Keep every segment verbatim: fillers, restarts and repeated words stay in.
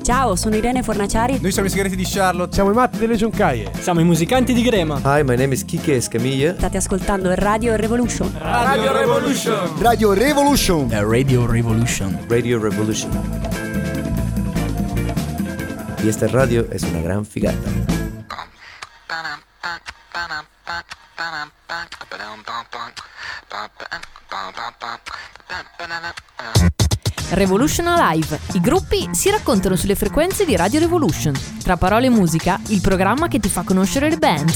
Ciao, sono Irene Fornaciari. Noi siamo i segreti di Charlotte. Siamo i matti delle Giuncaie. Siamo i musicanti di Grema. Hi, my name is Kike Escamilla. State ascoltando Radio Revolution. Radio Revolution. Radio Revolution. Radio Revolution. Radio Revolution. Y esta radio es una gran figata. Revolution Live. I gruppi si raccontano sulle frequenze di Radio Revolution. Tra parole e musica, il programma che ti fa conoscere le band.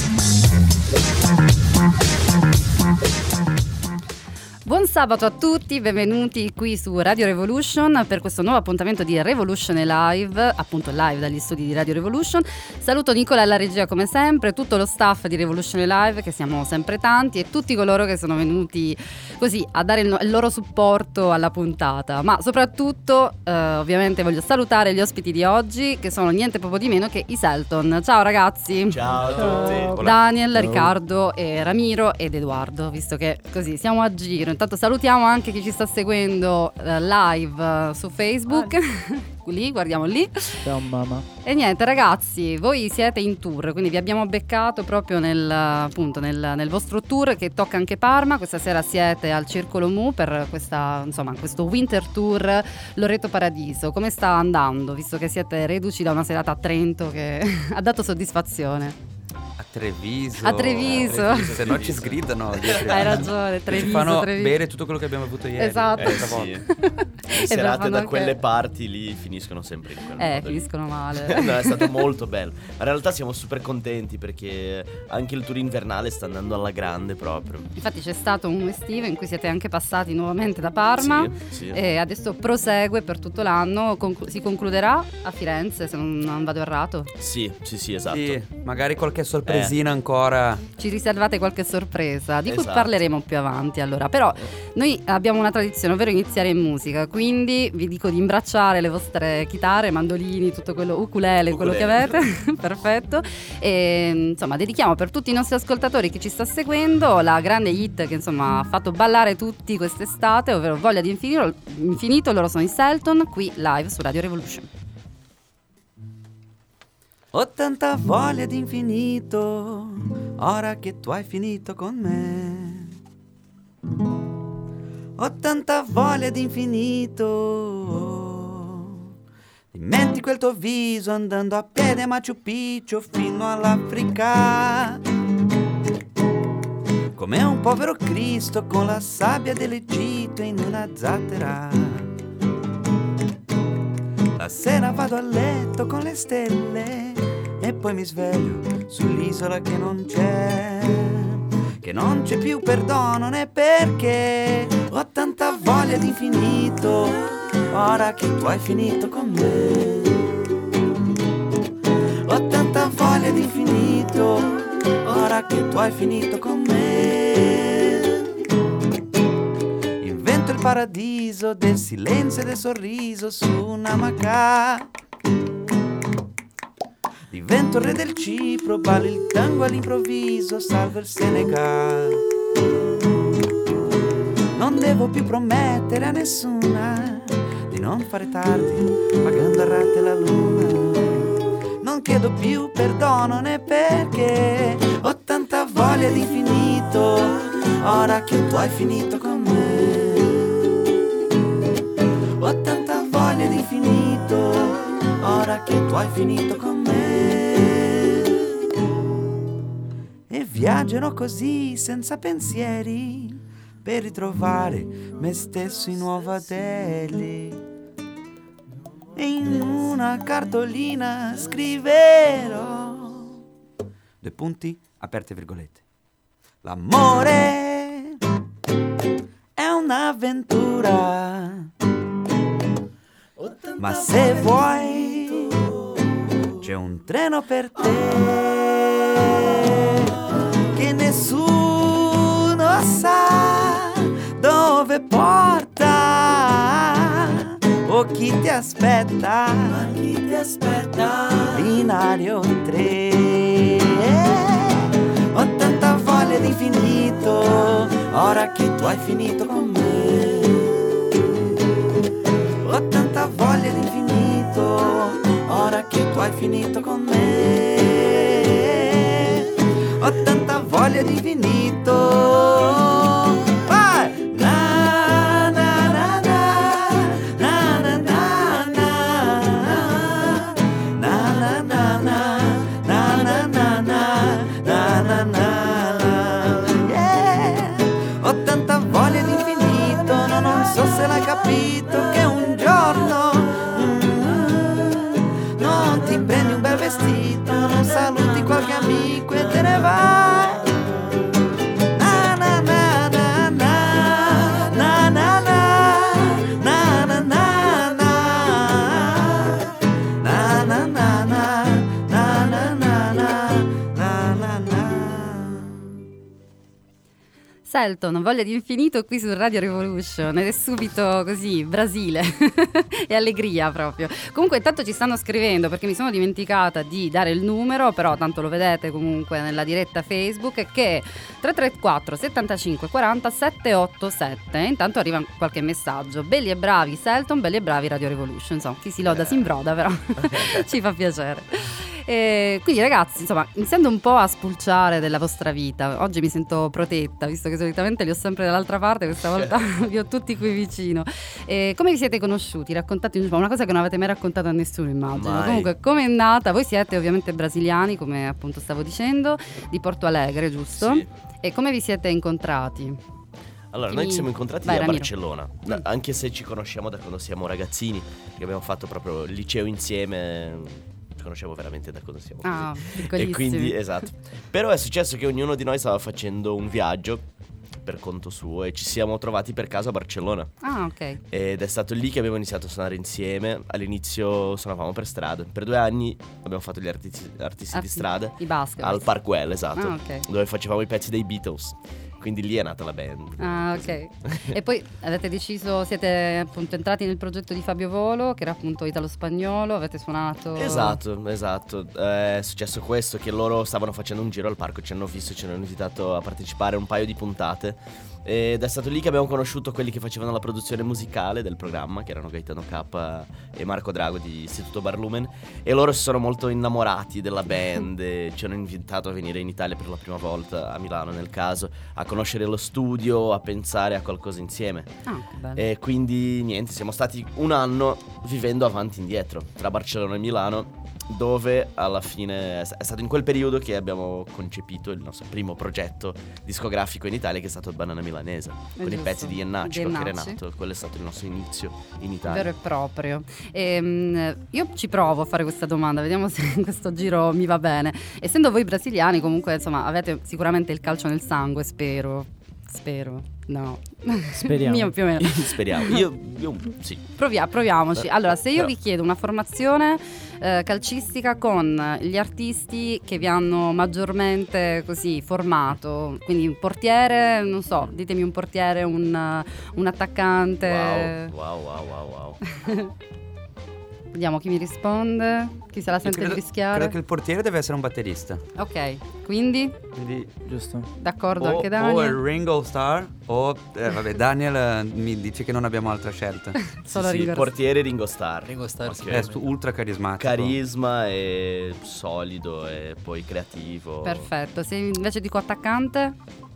Buon sabato a tutti, benvenuti qui su Radio Revolution per questo nuovo appuntamento di Revolution Live, appunto live dagli studi di Radio Revolution. Saluto Nicola alla regia come sempre, tutto lo staff di Revolution Live, che siamo sempre tanti, e tutti coloro che sono venuti così a dare il, il loro supporto alla puntata. Ma soprattutto eh, ovviamente voglio salutare gli ospiti di oggi, che sono niente poco di meno che i Selton. Ciao ragazzi. Ciao a tutti. Daniel, Ciao. Riccardo e Ramiro ed Edoardo, visto che così siamo a giro. Intanto salutiamo anche chi ci sta seguendo uh, live uh, su Facebook. Lì, guardiamo lì. Ciao mamma. E niente ragazzi, voi siete in tour, quindi vi abbiamo beccato proprio nel, appunto, nel, nel vostro tour che tocca anche Parma. Questa sera siete al Circolo Mu per questa, insomma, questo winter tour Loreto Paradiso. Come sta andando, visto che siete reduci da una serata a Trento che ha dato soddisfazione? A Treviso. A Treviso. A Treviso. Se no ci sgridano. Hai ragione, Treviso. Ci fanno Treviso. bere tutto quello che abbiamo avuto ieri. Esatto. Eh, sì. Le serate da anche... quelle parti lì finiscono sempre in quel Eh, modo finiscono lì. male. No, è stato molto bello. Ma in realtà siamo super contenti perché anche il tour invernale sta andando alla grande proprio. Infatti c'è stato un estivo in cui siete anche passati nuovamente da Parma, sì, sì. E adesso prosegue per tutto l'anno. Conclu- si concluderà a Firenze, se non, non vado errato. Sì, sì, sì, esatto. Sì, magari qualche sorpresina eh. ancora. Ci riservate qualche sorpresa di cui Esatto. parleremo più avanti. Allora, però noi abbiamo una tradizione, ovvero iniziare in musica, quindi vi dico di imbracciare le vostre chitarre, mandolini, tutto quello, ukulele, quello che avete. Perfetto. E insomma dedichiamo per tutti i nostri ascoltatori che ci sta seguendo la grande hit che insomma ha fatto ballare tutti quest'estate, ovvero Voglia di infinito. Infinito, loro sono i Selton, qui live su Radio Revolution. Ho tanta voglia di infinito, ora che tu hai finito con me. Ho tanta voglia di infinito. Dimentico il tuo viso andando a piedi a Machu Picchu fino all'Africa. Come un povero Cristo con la sabbia dell'Egitto in una zattera. La sera vado a letto con le stelle e poi mi sveglio sull'isola che non c'è, che non c'è più perdono né perché. Ho tanta voglia di infinito, ora che tu hai finito con me. Ho tanta voglia di infinito, ora che tu hai finito con me. Invento il paradiso del silenzio e del sorriso su una maca. Divento il re del Cipro, ballo il tango all'improvviso, salvo il Senegal. Non devo più promettere a nessuna di non fare tardi, pagando a rate la luna. Non chiedo più perdono né perché. Ho tanta voglia di infinito, ora che tu hai finito con me. Ho tanta voglia di infinito, ora che tu hai finito con me. E viaggerò così senza pensieri per ritrovare me stesso in Nuova Delhi. E in una cartolina scriverò due punti, aperte virgolette. L'amore è un'avventura, ma se vuoi c'è un treno per te che nessuno sa dove porta o chi ti aspetta, chi ti aspetta, binario tre. Ho tanta voglia di infinito, ora che tu hai finito con me. Ho tanta voglia di infinito, finito con me. Ho tanta voglia di finito. Vai! Na na na na na na na na na na na na na na na na. Yeah! Ho tanta voglia di infinito, no, non so se l'hai capito che un giorno mm, non ti prendi un bel vestito, non saluti qualche amico e te ne vai. Na na na na na na na na na na na na na na na na na na na na. Selton, voglia di infinito qui su Radio Revolution ed è subito così, Brasile e allegria proprio. Comunque intanto ci stanno scrivendo perché mi sono dimenticata di dare il numero, però tanto lo vedete comunque nella diretta Facebook, che è tre tre quattro settantacinque quaranta settecentottantasette. Intanto arriva qualche messaggio: belli e bravi Selton, belli e bravi Radio Revolution. Insomma, chi si loda si imbroda, però ci fa piacere. E quindi ragazzi, insomma, iniziando un po' a spulciare della vostra vita, oggi mi sento protetta, visto che solitamente li ho sempre dall'altra parte, questa volta vi ho tutti qui vicino. E come vi siete conosciuti? Raccontate una cosa che non avete mai raccontato a nessuno, immagino. Mai. Comunque, come è nata? Voi siete ovviamente brasiliani, come appunto stavo dicendo, di Porto Alegre, giusto? Sì. E come vi siete incontrati? Allora, noi ci siamo incontrati Vai, a Ramiro. Barcellona, Mm. anche se ci conosciamo da quando siamo ragazzini, perché abbiamo fatto proprio il liceo insieme, ci conosciamo veramente da quando siamo Ah, così. piccolissimi. E quindi, esatto. Però è successo che ognuno di noi stava facendo un viaggio per conto suo e ci siamo trovati per caso a Barcellona. Ah, ok. Ed è stato lì che abbiamo iniziato a suonare insieme. All'inizio suonavamo per strada. Per due anni abbiamo fatto gli artisti, artisti Ah, di sì, strada i Basket. al Parkwell, esatto, Ah, ok. dove facevamo i pezzi dei Beatles. Quindi lì è nata la band. Ah, ok. E poi avete deciso, siete appunto entrati nel progetto di Fabio Volo, che era appunto italo-spagnolo, avete suonato... Esatto, esatto. È successo questo, che loro stavano facendo un giro al parco, ci hanno visto, ci hanno invitato a partecipare a un paio di puntate. Ed è stato lì che abbiamo conosciuto quelli che facevano la produzione musicale del programma, che erano Gaetano K e Marco Drago di Istituto Barlumen. E loro si sono molto innamorati della band e ci hanno invitato a venire in Italia per la prima volta, a Milano nel caso, a conoscere lo studio, a pensare a qualcosa insieme. Ah, che bello. E quindi niente, siamo stati un anno vivendo avanti e indietro tra Barcellona e Milano, dove alla fine è stato in quel periodo che abbiamo concepito il nostro primo progetto discografico in Italia, che è stato il Banana Milanese, con giusto. i pezzi di Ennacci, Di con Ennacci. Renato. Quello è stato il nostro inizio in Italia. Vero e proprio. Ehm, io ci provo a fare questa domanda, vediamo se in questo giro mi va bene. Essendo voi brasiliani, comunque, insomma, avete sicuramente il calcio nel sangue, spero. Spero. No. Speriamo. Mio più o meno. Speriamo. Io, io sì. Provia- proviamoci. Allora, se io Però- vi chiedo una formazione eh, calcistica con gli artisti che vi hanno maggiormente così formato, quindi un portiere, non so, ditemi un portiere, un, un attaccante. Wow, wow, wow, wow, wow. Vediamo chi mi risponde, chi se la sente credo, di rischiare. credo che il portiere deve essere un batterista. Ok, quindi Quindi Giusto. d'accordo o, anche o Daniel. il Ringo Starr o eh, vabbè, Daniel eh, mi dice che non abbiamo altra scelta. Solo Sì, sì, Ringo. portiere Ringo Starr. Ringo Starr, Ok. sì. È su- ultra carismatico. Carisma e solido e poi creativo. Perfetto, se invece dico attaccante?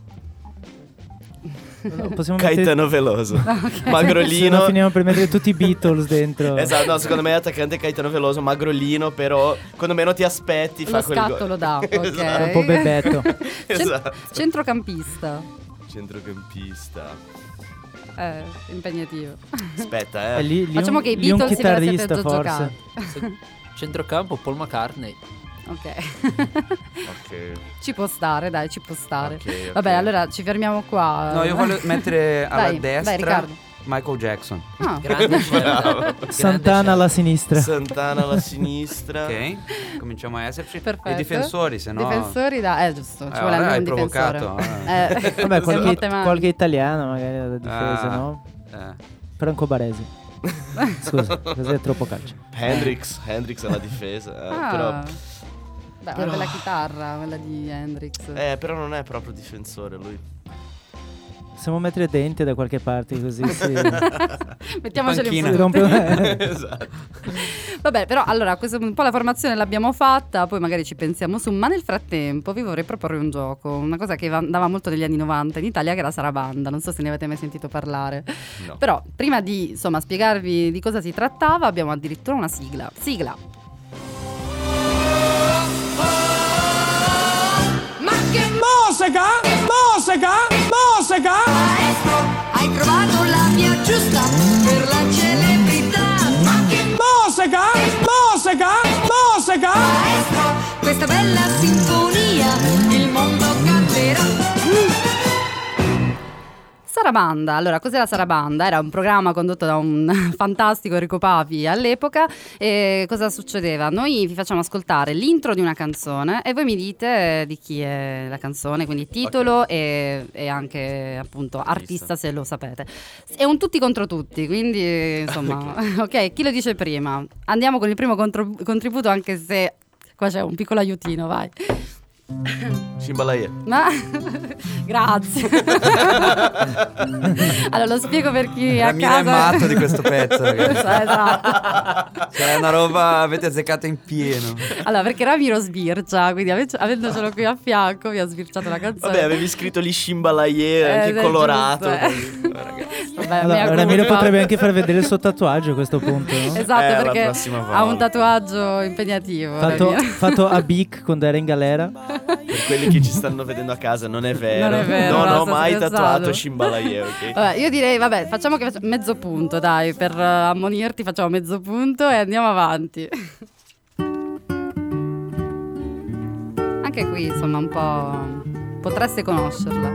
No, possiamo mettere... Caetano Veloso. Se no Magrolino. finiamo per mettere tutti i Beatles dentro. Esatto, no, secondo me è attaccante Caetano Veloso, magrolino, però quando meno ti aspetti fa Lo quel scatto gol. lo dà, ok. Esatto. Un po' bebetto. Cent- Esatto. centrocampista. Centrocampista. Eh, impegnativo. Aspetta, E eh. lì, lì Facciamo un, che i lì un Beatles ve la siete chitarrista già forse. giocati. Centrocampo Paul McCartney. Ok. Ok. Ci può stare, dai, ci può stare. Ok, ok. Vabbè, allora ci fermiamo qua. No, io voglio mettere alla Vai, destra vai, Riccardo. Michael Jackson. Ah, Grande scelta. Grande Santana alla sinistra. Santana alla sinistra. Ok, cominciamo a esserci. perfetto. E difensori, se no. Difensori, da... Eh, giusto, ci Eh, vuole ora almeno hai un difensore. provocato, Eh, Vabbè, se qualche, mette male. qualche italiano magari da difesa, Ah, no? eh. Franco Baresi. Scusa, così è troppo calcio. Hendrix, Hendrix alla difesa. eh, Ah. Però, Beh, una bella chitarra, quella di Hendrix. eh, però non è proprio difensore lui. Possiamo mettere denti da qualche parte così si, Mettiamoceli panchina. un si po'. rompe. Esatto. Vabbè, però allora questo, un po' la formazione l'abbiamo fatta, poi magari ci pensiamo su, ma nel frattempo vi vorrei proporre un gioco, una cosa che andava molto negli anni novanta in Italia, che era Sarabanda, non so se ne avete mai sentito parlare. No. Però prima di, insomma, spiegarvi di cosa si trattava, abbiamo addirittura una sigla. Sigla. Ma che musica! Musica! Musica! Maestro, hai trovato la via giusta per la celebrità. Ma che musica! Musica! Musica! Maestro, questa bella sinfonia il mondo canterà. Sarabanda, allora cos'era Sarabanda? Era un programma condotto da un fantastico Enrico Papi all'epoca. E cosa succedeva? Noi vi facciamo ascoltare l'intro di una canzone e voi mi dite di chi è la canzone, quindi titolo okay. e, e anche appunto artista, se lo sapete. È un tutti contro tutti, quindi insomma ok, chi lo dice prima? Andiamo con il primo contro- contributo, anche se qua c'è un piccolo aiutino, vai. Shimbalaye. Ma grazie. Allora lo spiego per chi a Ramiro casa è matto di questo pezzo, ragazzi. Esatto. Cioè è una roba, avete azzeccato in pieno. Allora perché Ramiro sbircia, quindi ave- avendocelo qui a fianco mi ha sbirciato la canzone. Vabbè, avevi scritto lì Shimbalaye Eh, anche è colorato. giusto, eh. Vabbè, Allora, mea Ramiro colpa. potrebbe anche far vedere il suo tatuaggio a questo punto, no? Esatto, Eh, la perché prossima volta. ha un tatuaggio impegnativo. Fatto, Ramiro. fatto a Bic quando era in galera. Per quelli che ci stanno vedendo a casa, non è vero. Non è vero, non no, ho sto mai scherzando. tatuato Shimbalaye, ok? Vabbè, io direi, vabbè, facciamo che faccia- mezzo punto, dai, per uh, ammonirti facciamo mezzo punto e andiamo avanti. Anche qui, insomma, un po' potreste conoscerla.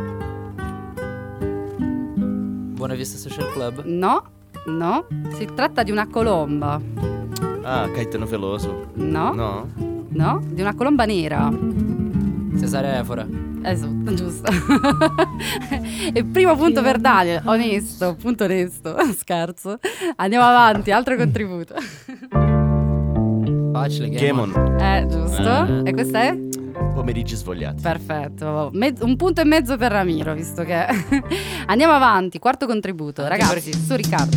Buona Vista Social Club. No, no, si tratta di una colomba. Ah, Caetano Veloso. No, No? no, di una colomba nera. Cesare Efora. Esatto, giusto. E primo punto per Daniel, onesto, punto onesto. Scherzo. Andiamo avanti, altro contributo. Facile, Gamon. Eh, giusto. Eh. E questo è? Pomeriggi svogliati. Perfetto. Me- un punto e mezzo per Ramiro, visto che andiamo avanti, quarto contributo. Ragazzi, su Riccardo.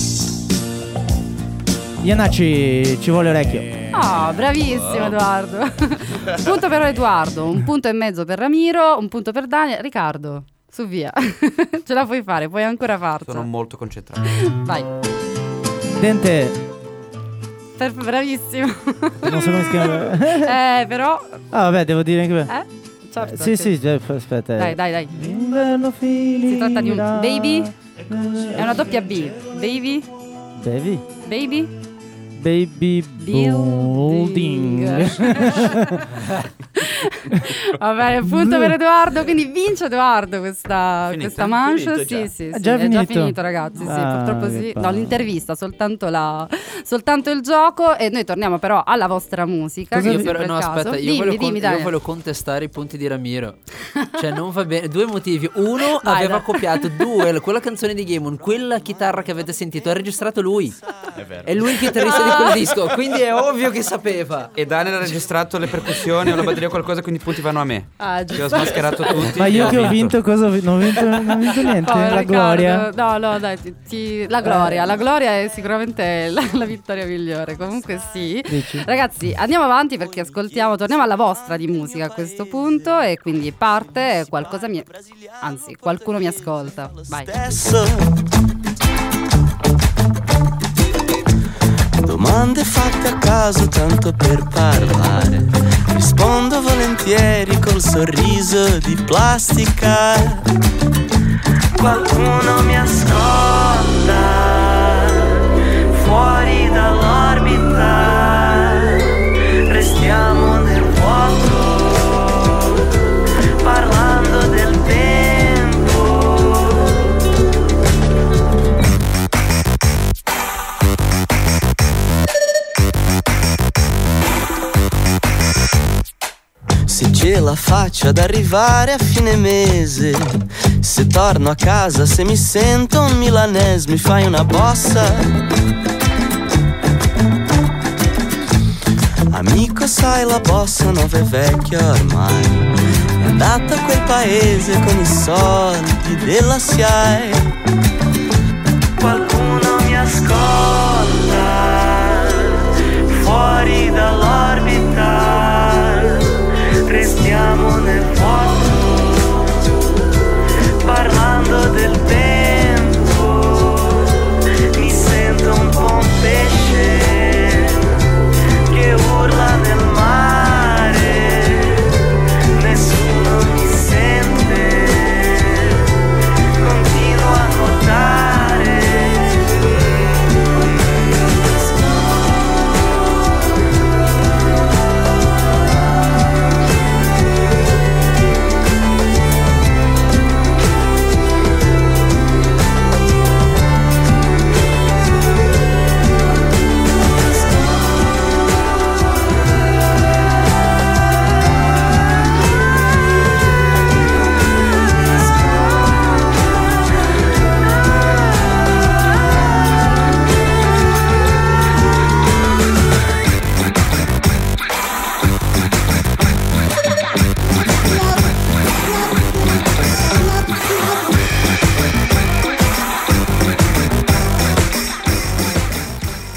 Iannacci, ci vuole orecchio. Oh, bravissimo Edoardo. Un punto per Edoardo, un punto e mezzo per Ramiro, un punto per Daniel. Riccardo, su via. Ce la puoi fare, puoi ancora farcela. Sono molto concentrato. Vai. Dente. Per- bravissimo. Non so come si chiama. Eh, però Ah, vabbè, devo dire anche. eh? Certo. Sì, sì, eh, aspetta. Dai, dai, dai. L'inverno finirà. Si tratta di un baby. È una doppia B. Baby? Baby. Baby? Baby Building. building. Va bene, punto per Edoardo, quindi vince Edoardo questa, Finito? questa manche. Finito Sì, già? sì, È sì, già è già finito? finito, ragazzi. Sì, Ah, purtroppo che sì. palle. No, l'intervista, soltanto, la, soltanto il gioco. E noi torniamo però alla vostra musica. Cosa che Io è però, sempre no, il caso. aspetta, io, dimmi, voglio, dimmi, con- Daniel. io voglio contestare i punti di Ramiro. Cioè, non va bene. Due motivi. Uno, Vai, aveva dai. copiato. Due, quella canzone di Gamon, quella chitarra che avete sentito, ha registrato lui. È vero. È lui il chitarrista di quel disco. Quindi è ovvio che sapeva. E Daniel ha registrato le percussioni o la batteria o qualcosa, quindi i punti vanno a me. Ah, Che ho giusto. smascherato tutti. Ma io e che ho vinto cosa ho vinto? Non ho vinto, non ho vinto niente. Povero La Riccardo. gloria. No, no, dai, ti- ti- la gloria. La gloria è sicuramente la, la vittoria migliore. Comunque sì. Dici? Ragazzi, andiamo avanti perché ascoltiamo, torniamo alla vostra di musica a questo punto. E quindi parte qualcosa mi... Anzi, qualcuno mi ascolta. Vai. Domande fatte a caso tanto per parlare. Rispondo volentieri col sorriso di plastica. Qualcuno mi ascolta fuori dall'orbita. Restiamo nel vuoto parlando del tempo. Se ce la faccio ad arrivare a fine mese, se torno a casa, se mi sento un milanese, mi fai una bossa? Amico, sai, la bossa nova è vecchia ormai, è andata a quel paese con i soldi della S I A E. Qualcuno mi ascolta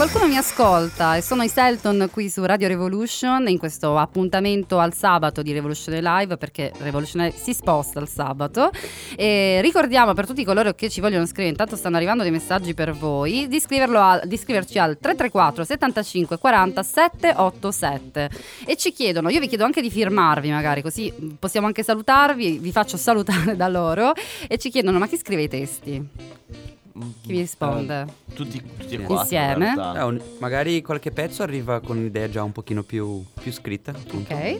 qualcuno mi ascolta e sono i Selton qui su Radio Revolution in questo appuntamento al sabato di Revolution Live, perché Revolution si sposta al sabato, e ricordiamo per tutti coloro che ci vogliono scrivere, intanto stanno arrivando dei messaggi per voi, di, scriverlo a, di scriverci al tre tre quattro settantacinque quaranta settecentoottantasette e ci chiedono, io vi chiedo anche di firmarvi magari, così possiamo anche salutarvi, vi faccio salutare da loro, e ci chiedono: ma chi scrive i testi? Chi vi risponde? Uh, tutti, tutti e quattro insieme? Eh, un- magari qualche pezzo arriva con un'idea già un pochino più, più scritta, appunto. Ok.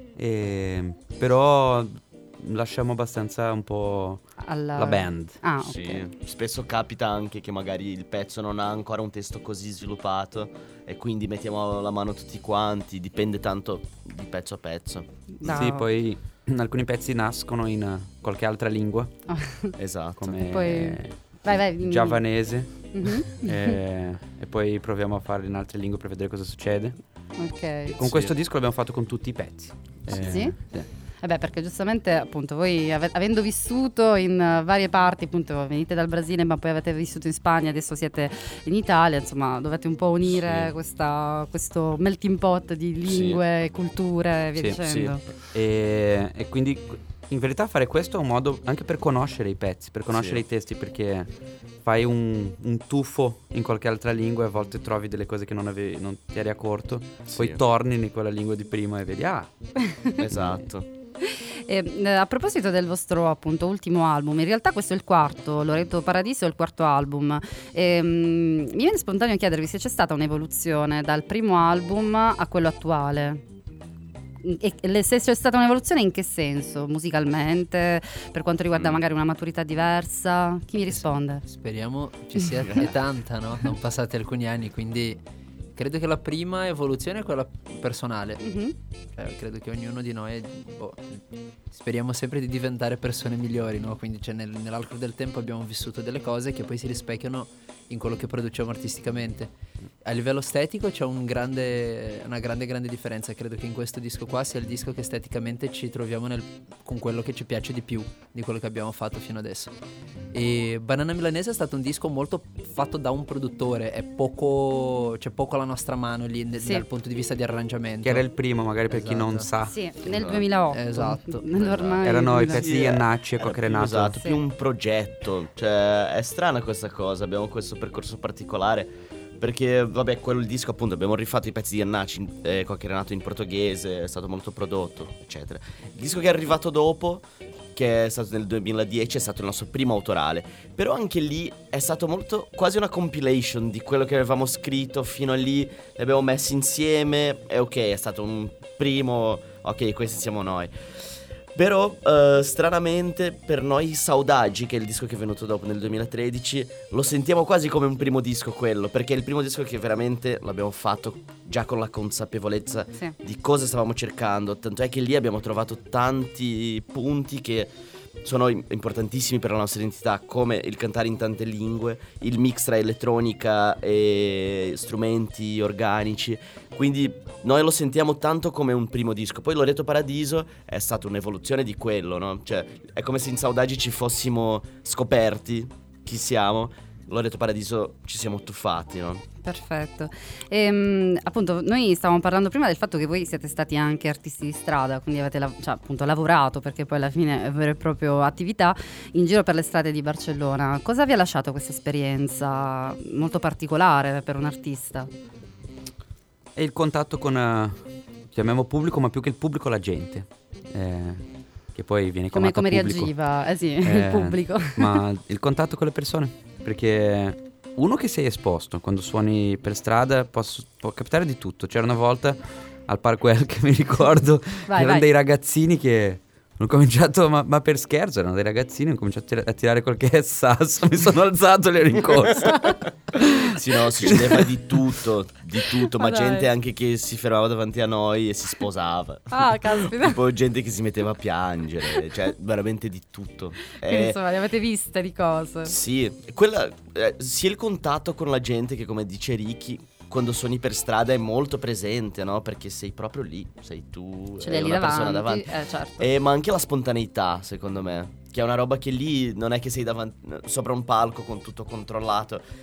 E, però lasciamo abbastanza un po' Alla- la band. Ah, ok. Sì, spesso capita anche che magari il pezzo non ha ancora un testo così sviluppato e quindi mettiamo la mano tutti quanti, dipende tanto di pezzo a pezzo. No. Sì, poi alcuni pezzi nascono in eh, qualche altra lingua, Esatto. come Poi- Vai, vai, dimmi. giavanese, Mhm. e, e poi proviamo a farlo in altre lingue per vedere cosa succede. Ok. Con Sì. questo disco l'abbiamo fatto con tutti i pezzi. Sì? Eh, Sì? Vabbè, perché giustamente appunto voi ave- avendo vissuto in uh, varie parti, appunto venite dal Brasile ma poi avete vissuto in Spagna, adesso siete in Italia, insomma dovete un po' unire Sì. questa, questo melting pot di lingue, culture e via Sì, dicendo. E, e quindi in verità fare questo è un modo anche per conoscere i pezzi, per conoscere Sì. i testi, perché fai un, un tuffo in qualche altra lingua e a volte trovi delle cose che non, avevi, non ti eri accorto, Sì. poi torni in quella lingua di prima e vedi, ah, Esatto. E, eh, a proposito del vostro appunto ultimo album, in realtà questo è il quarto, Loreto Paradiso è il quarto album. E, mm, mi viene spontaneo chiedervi se c'è stata un'evoluzione dal primo album a quello attuale. E le- se c'è stata un'evoluzione in che senso? Musicalmente, per quanto riguarda Mm. magari una maturità diversa? Chi mi risponde? Speriamo ci sia è tanta, no? Sono passati alcuni anni, quindi credo che la prima evoluzione è quella personale. Mhm. Cioè, credo che ognuno di noi boh, speriamo sempre di diventare persone migliori, no? Quindi cioè, nel- nell'arco del tempo abbiamo vissuto delle cose che poi si rispecchiano in quello che produciamo artisticamente. A livello estetico c'è un grande, una grande grande differenza. Credo che in questo disco qua sia il disco che esteticamente ci troviamo nel- con quello che ci piace di più di quello che abbiamo fatto fino adesso. E Banana Milanese è stato un disco molto fatto da un produttore, è poco, c'è poco alla nostra mano lì ne- Sì. dal punto di vista di arrangiamento. che era il primo magari per chi non sa. Sì, nel duemilaotto. Esatto. Ormai Erano i duemila- pezzi di Iannacci e Era Coc più, Renato. esatto, Sì. più un progetto. Cioè, è strana questa cosa. Abbiamo questo percorso particolare. Perché, vabbè, quello il disco, appunto, abbiamo rifatto i pezzi di Iannacci, eh, Coc Renato in portoghese, è stato molto prodotto, eccetera. Il disco che è arrivato dopo, che è stato nel duemiladieci, è stato il nostro primo autorale. Però anche lì è stato molto, quasi una compilation di quello che avevamo scritto fino a lì. Li abbiamo messi insieme e ok, è stato un primo, ok, questi siamo noi. Però eh, stranamente per noi Saudagi, che è il disco che è venuto dopo nel duemilatredici, lo sentiamo quasi come un primo disco quello, perché è il primo disco che veramente l'abbiamo fatto già con la consapevolezza Sì. di cosa stavamo cercando. Tanto è che lì abbiamo trovato tanti punti che sono im- importantissimi per la nostra identità, come il cantare in tante lingue, il mix tra elettronica e strumenti organici. Quindi noi lo sentiamo tanto come un primo disco. Poi Loreto Paradiso è stata un'evoluzione di quello, no? Cioè è come se in Saudagi ci fossimo scoperti chi siamo. Loreto Paradiso ci siamo tuffati, no? Perfetto. Ehm, appunto, noi stavamo parlando prima del fatto che voi siete stati anche artisti di strada, quindi avete lav- cioè, appunto lavorato, perché poi alla fine è vera e propria attività in giro per le strade di Barcellona. Cosa vi ha lasciato questa esperienza molto particolare per un artista? E il contatto con, eh, chiamiamo pubblico, ma più che il pubblico la gente, eh, che poi viene Come, chiamata come pubblico. reagiva eh sì, Eh, il pubblico? Ma il contatto con le persone, perché uno che sei esposto quando suoni per strada posso- può capitare di tutto. C'era una volta al Parco El che mi ricordo Vai, erano vai. dei ragazzini che hanno cominciato, ma, ma per scherzo erano dei ragazzini, hanno cominciato a tir- a tirare qualche sasso, mi sono alzato e li ho rincorso. Sì, no, succedeva di tutto, di tutto, ma Ma dai. gente anche che si fermava davanti a noi e si sposava. Ah, caspita. Tipo gente che si metteva a piangere, cioè veramente di tutto. Quindi Eh, insomma, le avete viste di cose. sì, quella, eh, sia il contatto con la gente che, come dice Ricky, quando suoni per strada è molto presente, no? Perché sei proprio lì, sei tu, Ce e l'hai lì una persona davanti, davanti. eh, certo. Eh, ma anche la spontaneità, secondo me, che è una roba che lì non è che sei davanti, sopra un palco con tutto controllato,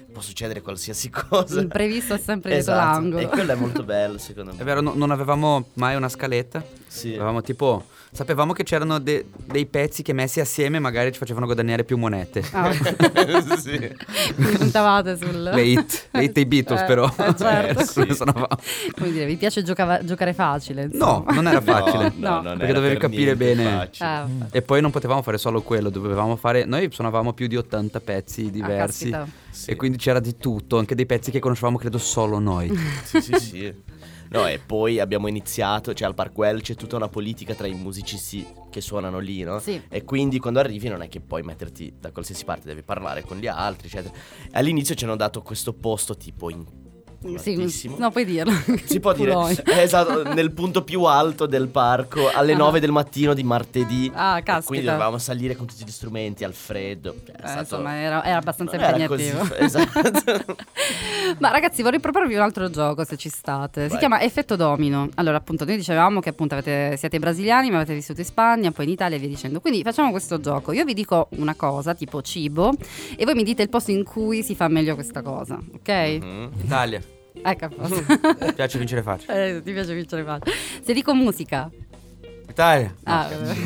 può succedere qualsiasi cosa. L'imprevisto è sempre dietro Esatto. l'angolo. E quello è molto bello, secondo me. È vero, no- non avevamo mai una scaletta. Sì. Avevamo tipo, sapevamo che c'erano de- dei pezzi che messi assieme magari ci facevano guadagnare più monete. Ah. Sì. Quindi puntavate sul... Le hit, le hit dei Beatles Eh, però. eh, certo. Eh, sì. Suonavamo. Come dire, vi piace giocava- giocare facile? No, non era facile. No, no, non perché era dovevi per capire niente bene. facile. Ah, E poi non potevamo fare solo quello, dovevamo fare. Noi suonavamo più di ottanta pezzi diversi. caspita. Sì. E quindi c'era di tutto, anche dei pezzi che conoscevamo credo solo noi. Sì, sì, sì. No, e poi abbiamo iniziato, cioè al Parkwell c'è tutta una politica tra i musicisti che suonano lì, no? Sì. E quindi quando arrivi non è che puoi metterti da qualsiasi parte, devi parlare con gli altri, eccetera. All'inizio ci hanno dato questo posto tipo in Sì, altissimo. no, puoi dirlo. Si può dire, Culoi. eh, esatto, nel punto più alto del parco alle Ah. nove del mattino di martedì. Ah, E caspita. quindi dovevamo salire con tutti gli strumenti al freddo. Cioè, è Eh, stato- insomma, era, era abbastanza non era impegnativo. così, esatto. Ma ragazzi, vorrei proporvi un altro gioco se ci state. Si Vai. chiama Effetto Domino. Allora, appunto, noi dicevamo che appunto avete, siete brasiliani, ma avete vissuto in Spagna, poi in Italia e via dicendo. Quindi facciamo questo gioco. Io vi dico una cosa, tipo cibo, e voi mi dite il posto in cui si fa meglio questa cosa, ok? Mm. Italia. Ecco, a posto. Mi piace vincere facile. Eh, ti piace vincere facile. Se dico musica. Italia. Ah,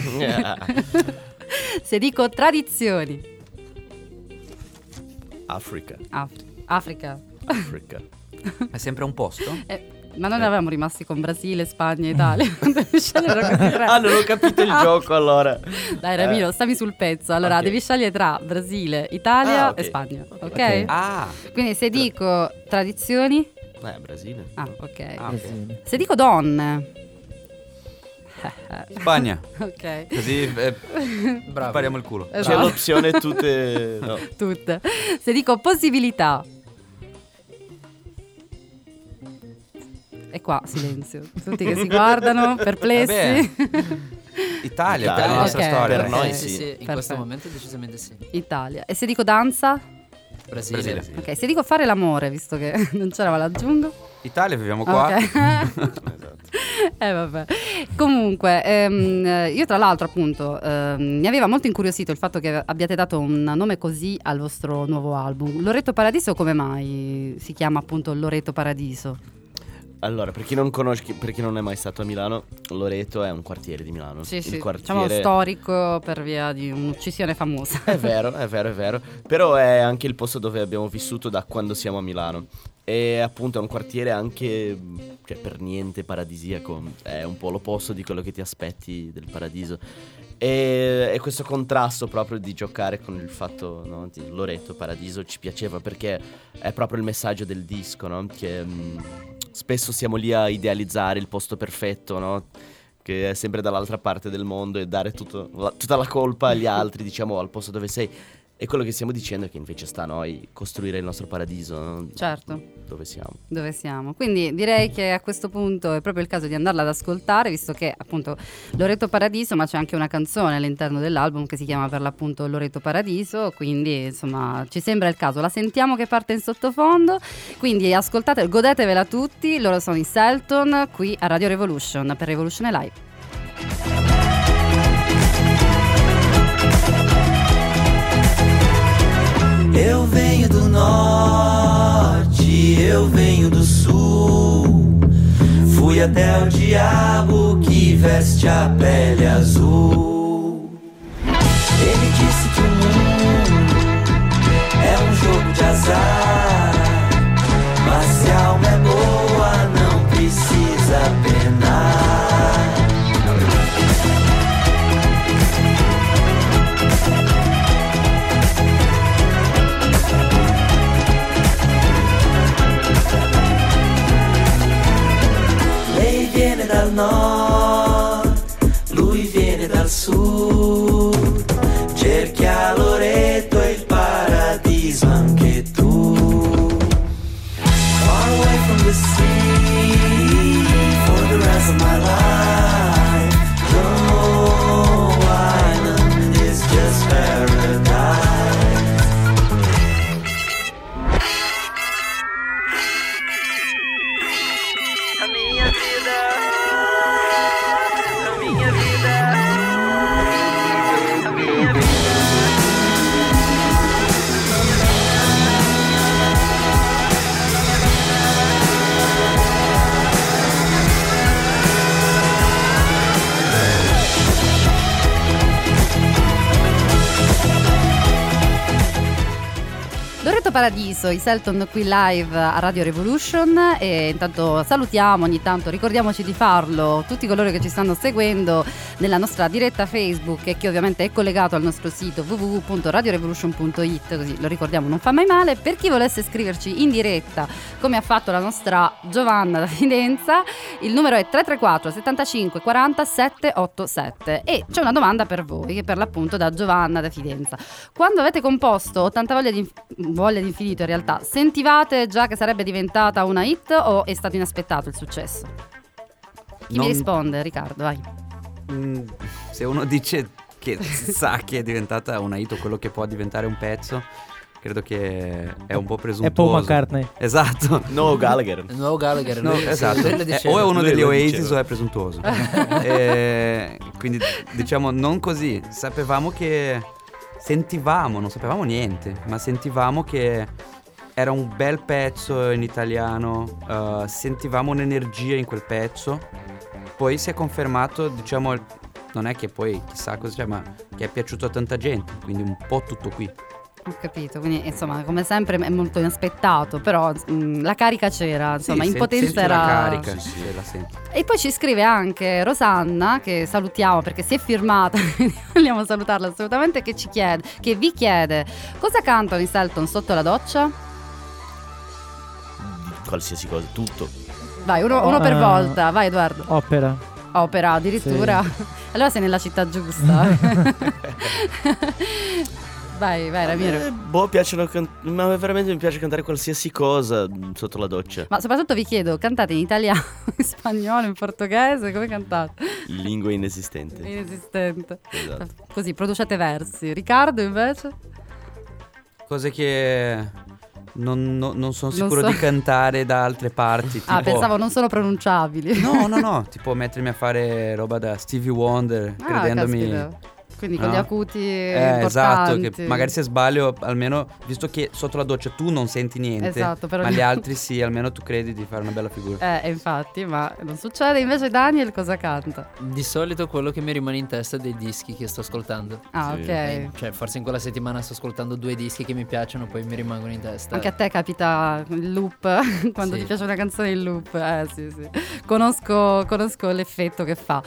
se dico tradizioni. Africa. Af- Africa. Africa. È sempre un posto? Eh, ma non eravamo rimasti con Brasile, Spagna e Italia. Devi scegliere così tre. Ah, non ho capito il Ah. gioco allora. Dai Ramiro, Eh. stammi sul pezzo. Allora, Ok. devi scegliere tra Brasile, Italia Ah, ok. e Spagna. Ok? Ok. Ah. Quindi se dico tradizioni. Eh, Brasile. Ah, ok. Ah, ok. Se dico donne. Spagna. Ok. Così eh, Bravo. spariamo il culo. C'è Esatto. l'opzione tutte. No. Tutte. Se dico possibilità. E qua silenzio. Tutti che si guardano, perplessi. Italia, Italia. per la nostra Ok. storia. Per noi Eh, sì. sì, in Perfetto. questo momento decisamente sì. Italia. E se dico danza? Brasile. Brasile, sì. Ok, se dico fare l'amore, visto che non c'era, ma l'aggiungo. Italia, viviamo qua. Ok. Esatto. Eh vabbè. Comunque, ehm, io tra l'altro appunto ehm, mi aveva molto incuriosito il fatto che abbiate dato un nome così al vostro nuovo album. Loreto Paradiso, come mai si chiama appunto Loreto Paradiso? Allora, per chi non conosce, per chi non è mai stato a Milano, Loreto è un quartiere di Milano. Sì, il sì, quartiere diciamo storico per via di un'uccisione famosa. È vero, è vero, è vero. Però è anche il posto dove abbiamo vissuto da quando siamo a Milano. E appunto è un quartiere anche, cioè, per niente paradisiaco. È un po' l'opposto di quello che ti aspetti del paradiso. E, e questo contrasto proprio di giocare con il fatto, no, di Loreto Paradiso ci piaceva, perché è proprio il messaggio del disco, no? Che mh, spesso siamo lì a idealizzare il posto perfetto, no? Che è sempre dall'altra parte del mondo, e dare tutto, la, tutta la colpa agli altri, diciamo, al posto dove sei. E quello che stiamo dicendo è che invece sta a noi costruire il nostro paradiso, no? Certo. Dove siamo. Dove siamo? Quindi direi che a questo punto è proprio il caso di andarla ad ascoltare, visto che appunto Loreto Paradiso, ma c'è anche una canzone all'interno dell'album che si chiama per l'appunto Loreto Paradiso, quindi insomma ci sembra il caso. La sentiamo che parte in sottofondo, quindi ascoltate, godetevela tutti. Loro sono i Selton qui a Radio Revolution per Revolution Live. Eu venho do norte, eu venho do sul. Fui até o diabo que veste a pele azul. Ele disse que o mundo é um jogo de azar, mas se a alma é boa não precisa penar. Lei viene dal nord, lui viene dal sud. Cerchi a Loreto il paradiso anche tu. Far away from the sea for the rest of my life. No island is just paradise. A minha vida, a minha vida, a minha vida. Paradiso, i Selton qui live a Radio Revolution, e intanto salutiamo ogni tanto, ricordiamoci di farlo, tutti coloro che ci stanno seguendo nella nostra diretta Facebook e che ovviamente è collegato al nostro sito w w w punto radio revolution punto i t, così lo ricordiamo, non fa mai male. Per chi volesse scriverci in diretta come ha fatto la nostra Giovanna da Fidenza, il numero è tre tre quattro settantacinque quaranta settecentottantasette e c'è una domanda per voi, che per l'appunto da Giovanna da Fidenza. Quando avete composto ottanta voglia di, voglia di infinito, in realtà sentivate già che sarebbe diventata una hit o è stato inaspettato il successo? Chi Non- mi risponde? Riccardo, vai. Mm, se uno dice che sa che è diventata una hit o quello che può diventare un pezzo, credo che è un po' presuntuoso. È Paul McCartney. Esatto. No Gallagher. No Gallagher. No, lui- esatto. lui lo Eh, diceva. o è uno Lui degli lo Oasis diceva. o è presuntuoso. E quindi diciamo non così. Sapevamo che sentivamo, non sapevamo niente, ma sentivamo che era un bel pezzo in italiano, uh, sentivamo un'energia in quel pezzo. Poi si è confermato, diciamo, non è che poi chissà cosa c'è, ma che è piaciuto a tanta gente, quindi un po' tutto qui. Ho capito, quindi insomma come sempre è molto inaspettato, però mh, la carica c'era, insomma Sì, in sen- potenza senti era... la carica, sì, la senti. E poi ci scrive anche Rosanna, che salutiamo perché si è firmata, quindi vogliamo salutarla assolutamente, che ci chiede, che vi chiede: cosa cantano i Selton sotto la doccia? Qualsiasi cosa, tutto. Vai, uno, uno per Eh, volta, vai Edoardo. Opera. Opera, addirittura. Allora sei nella città giusta. Vai, vai Ramiro. Eh, boh, piacciono can- ma veramente mi piace cantare qualsiasi cosa mm, sotto la doccia. Ma soprattutto vi chiedo, cantate in italiano, in spagnolo, in portoghese, come cantate? Lingue inesistenti. Inesistente. Esatto. Così, producete versi. Riccardo invece? Cose che non, non- non sono Non sicuro so. di cantare da altre parti. Ah, tipo- pensavo non sono pronunciabili. No, no, no, tipo mettermi a fare roba da Stevie Wonder, Ah, credendomi... caspita. Quindi con No? gli acuti Eh, esatto, importanti. che magari se sbaglio, almeno, visto che sotto la doccia tu non senti niente, Esatto, però ma gli gli altri sì, almeno tu credi di fare una bella figura. Eh, infatti, ma non succede. Invece Daniel cosa canta? Di solito quello che mi rimane in testa è dei dischi che sto ascoltando. Ah, ok. Eh, Cioè, forse in quella settimana sto ascoltando due dischi che mi piacciono, poi mi rimangono in testa. Anche a te capita il loop quando Sì. ti piace una canzone in loop. Eh sì, sì. Conosco, conosco l'effetto che fa.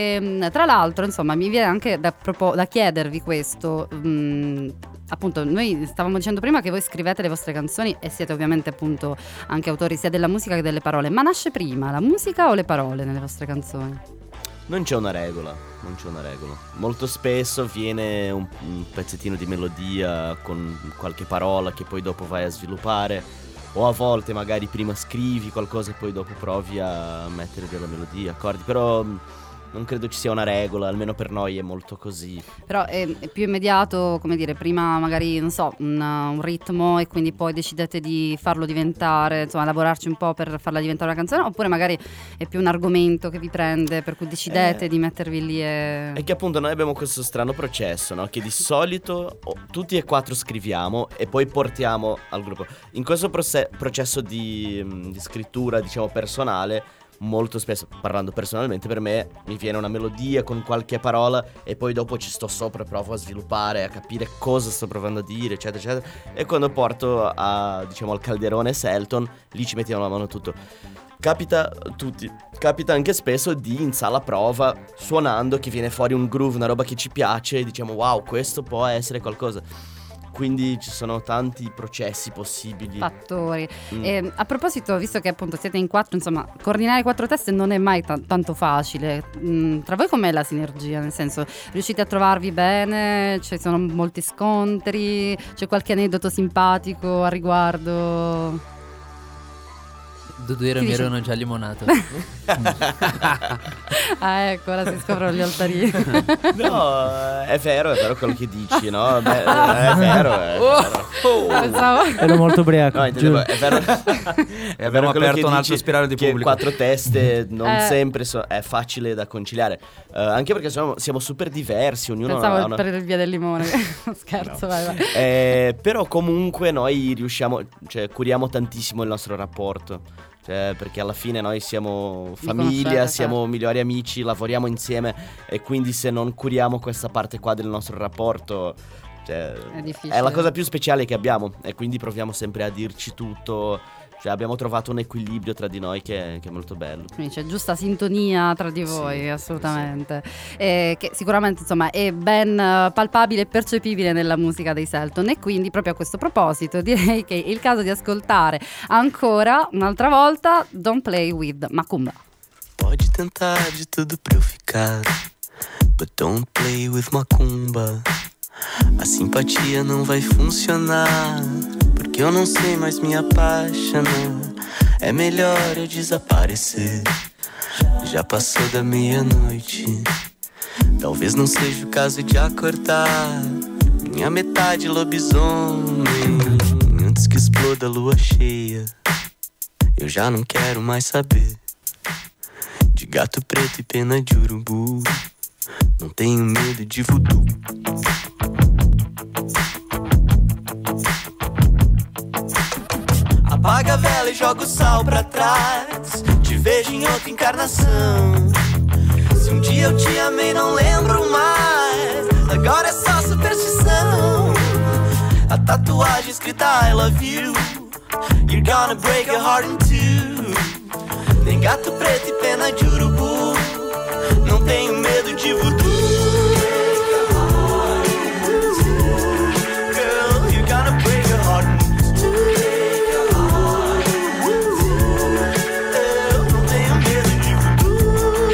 E, tra l'altro, insomma, mi viene anche da, propo- da chiedervi questo. mm, appunto, noi stavamo dicendo prima che voi scrivete le vostre canzoni e siete ovviamente appunto anche autori sia della musica che delle parole. Ma nasce prima la musica o le parole nelle vostre canzoni? Non c'è una regola, non c'è una regola. Molto spesso viene un, un pezzettino di melodia con qualche parola che poi dopo vai a sviluppare, o a volte magari prima scrivi qualcosa e poi dopo provi a mettere della melodia, accordi, però mh, non credo ci sia una regola, almeno per noi è molto così. Però è, è più immediato, come dire, prima magari, non so, un, un ritmo e quindi poi decidete di farlo diventare, insomma, lavorarci un po' per farla diventare una canzone, oppure magari è più un argomento che vi prende, per cui decidete Eh. di mettervi lì e... È che appunto noi abbiamo questo strano processo, no? Che di solito oh, tutti e quattro scriviamo e poi portiamo al gruppo. In questo proce- processo di, mh, di scrittura, diciamo, personale, molto spesso, parlando personalmente, per me mi viene una melodia con qualche parola e poi dopo ci sto sopra e provo a sviluppare, a capire cosa sto provando a dire, eccetera, eccetera. E quando porto a, diciamo, al calderone Selton, lì ci mettiamo la mano a tutto. Capita tutti, capita anche spesso di in sala prova, suonando, che viene fuori un groove, una roba che ci piace e diciamo wow, questo può essere qualcosa. Quindi ci sono tanti processi possibili. fattori. Mm. E, a proposito, visto che appunto siete in quattro, insomma, coordinare quattro teste non è mai ta- tanto facile. Mm, tra voi com'è la sinergia? Nel senso, riuscite a trovarvi bene? Ci sono molti scontri? C'è qualche aneddoto simpatico a riguardo? Dudu e Ramiro hanno già limonato. Ah, ecco, ora si scoprono gli altarini. No, è vero, è vero quello che dici, no? Beh, è vero, è vero. Pensavo... Ero molto ubriaco. No, intendevo, giuro. è vero. E abbiamo quello aperto che un altro dici, spiraglio di che pubblico. quattro teste non Eh. sempre so- è facile da conciliare. Eh, anche perché siamo, siamo super diversi, ognuno ha Pensavo una... per il via del limone. Scherzo, vai, vai. Eh, però comunque noi riusciamo, cioè curiamo tantissimo il nostro rapporto. Cioè, perché alla fine noi siamo famiglia, conoscete, siamo certo. migliori amici, lavoriamo insieme e quindi se non curiamo questa parte qua del nostro rapporto Cioè, È difficile. è la cosa più speciale che abbiamo e quindi proviamo sempre a dirci tutto. Cioè abbiamo trovato un equilibrio tra di noi che è, che è molto bello. Quindi c'è giusta sintonia tra di voi, Sì, assolutamente. E che sicuramente insomma è ben eh, palpabile e percepibile nella musica dei Selton. E quindi proprio a questo proposito direi che è il caso di ascoltare ancora un'altra volta Don't Play With Macumba. Pode tentar de tudo pra eu ficar, but don't play with macumba. A simpatia não vai funcionar, porque eu não sei mais me apaixonar. É melhor eu desaparecer. Já passou da meia-noite, talvez não seja o caso de acordar minha metade lobisomem. Antes que exploda a lua cheia, eu já não quero mais saber de gato preto e pena de urubu. Não tenho medo de voodoo. Apaga a vela e joga o sal pra trás. Te vejo em outra encarnação. Se um dia eu te amei, não lembro mais. Agora é só superstição. A tatuagem escrita I love you. You're gonna break your heart in two. Tem gato preto e pena de urubu. Não tenho medo de voodoo. Girl, you're gonna break your heart in two. Eu não tenho medo de voodoo.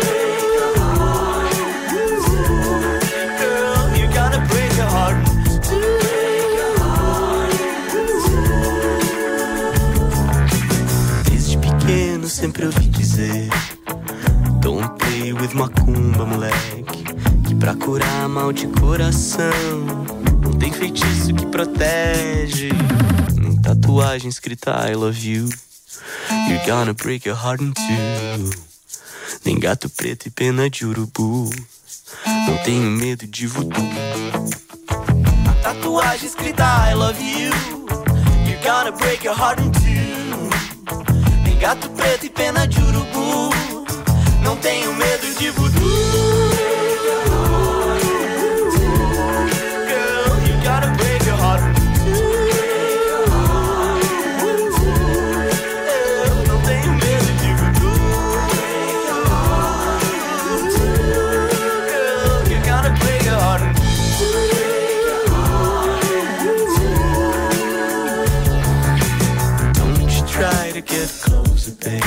Girl, you're gonna break your heart in two. Desde pequeno sempre ouvi dizer: don't play with macumba, moleque, que pra curar mal de coração não tem feitiço que protege, nem tatuagem escrita I love you. You're gonna break your heart in two. Nem gato preto e pena de urubu. Não tenho medo de voodoo. A tatuagem escrita I love you. You're gonna break your heart in two. Nem gato preto e pena de urubu. Não tenho medo de voodoo. Girl, you gotta break your heart in two. Eu não tenho medo de voodoo. Girl, you gotta break your heart in two. Don't you try to get closer, babe.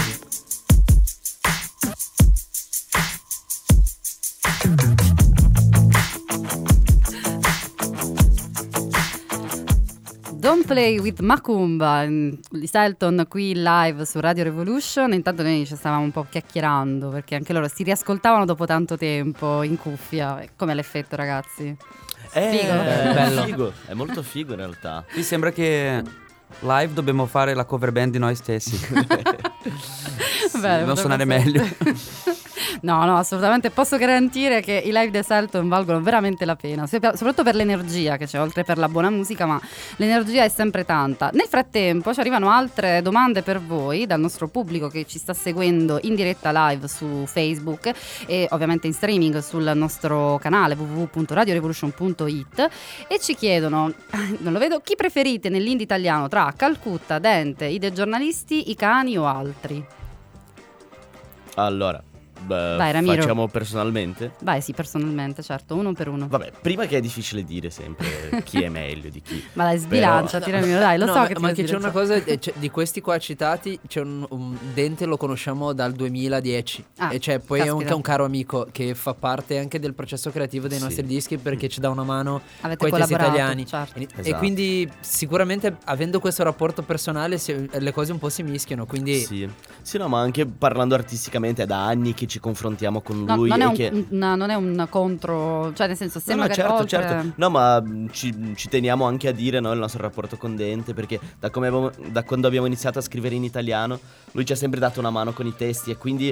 Don't Play With Macumba, di Selton qui live su Radio Revolution. Intanto noi ci stavamo un po' chiacchierando perché anche loro si riascoltavano dopo tanto tempo in cuffia. Com'è l'effetto, ragazzi? È Figo? è Bello. figo, è molto figo in realtà. Mi sembra che live dobbiamo fare la cover band di noi stessi. Beh, non suonare potrebbe meglio. essere. No, no, assolutamente posso garantire che i live di Selton valgono veramente la pena, soprattutto per l'energia che c'è, oltre per la buona musica, ma l'energia è sempre tanta. Nel frattempo ci arrivano altre domande per voi dal nostro pubblico che ci sta seguendo in diretta live su Facebook e ovviamente in streaming sul nostro canale w w w punto radio revolution punto i t e ci chiedono, non lo vedo, chi preferite nell'indie italiano tra Calcutta, Dente, i dei giornalisti, i cani o altri? Allora, beh, Vai, Ramiro. facciamo personalmente? Vai, sì, personalmente, certo, uno per uno. Vabbè, prima che è difficile dire sempre chi è meglio di chi. Ma dai, sbilanciati, Ramiro, dai, lo No, so ma, che ti ma devi che c'è una sbilanciare. cosa, eh, c'è- di questi qua citati c'è un, un Dente, lo conosciamo dal duemiladieci Ah, e c'è poi è caspita. anche un caro amico che fa parte anche del processo creativo dei Sì. nostri dischi perché ci dà una mano Avete coi testi collaborato, italiani. certo. E, e Esatto. quindi sicuramente avendo questo rapporto personale si- le cose un po' si mischiano, quindi Sì. Sì, no, ma anche parlando artisticamente è da anni che ci confrontiamo con No, lui non, è e un, che... un- non è un contro, cioè nel senso se No, no, magari certo, oltre... certo. No, ma mh, ci, ci teniamo anche a dire, no, il nostro rapporto con Dente, perché da, come abbiamo- da quando abbiamo iniziato a scrivere in italiano, lui ci ha sempre dato una mano con i testi e quindi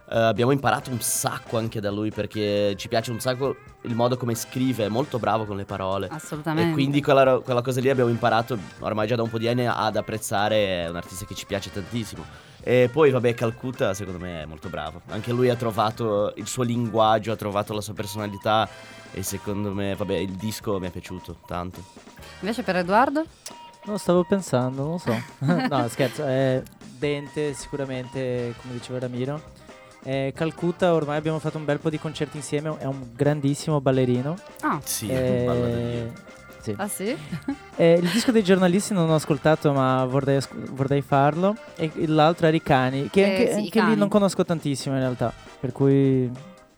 Uh, abbiamo imparato un sacco anche da lui, perché ci piace un sacco il modo come scrive, è molto bravo con le parole. Assolutamente. E quindi quella, quella cosa lì abbiamo imparato ormai già da un po' di anni ad apprezzare, è un artista che ci piace tantissimo. E poi vabbè, Calcutta secondo me è molto bravo, anche lui ha trovato il suo linguaggio, ha trovato la sua personalità e secondo me vabbè il disco mi è piaciuto tanto. Invece per Edoardo? No, stavo pensando, non so. No, scherzo, è Dente sicuramente, come diceva Ramiro. Eh, Calcutta, ormai abbiamo fatto un bel po' di concerti insieme, è un grandissimo ballerino. Ah, sì, eh, balla da Dio. Sì. Ah sì? Eh, il disco dei giornalisti non ho ascoltato, ma vorrei, asco- vorrei farlo. E l'altro è Ricani, che Eh, anche, sì, i anche lì cani. non conosco tantissimo in realtà, per cui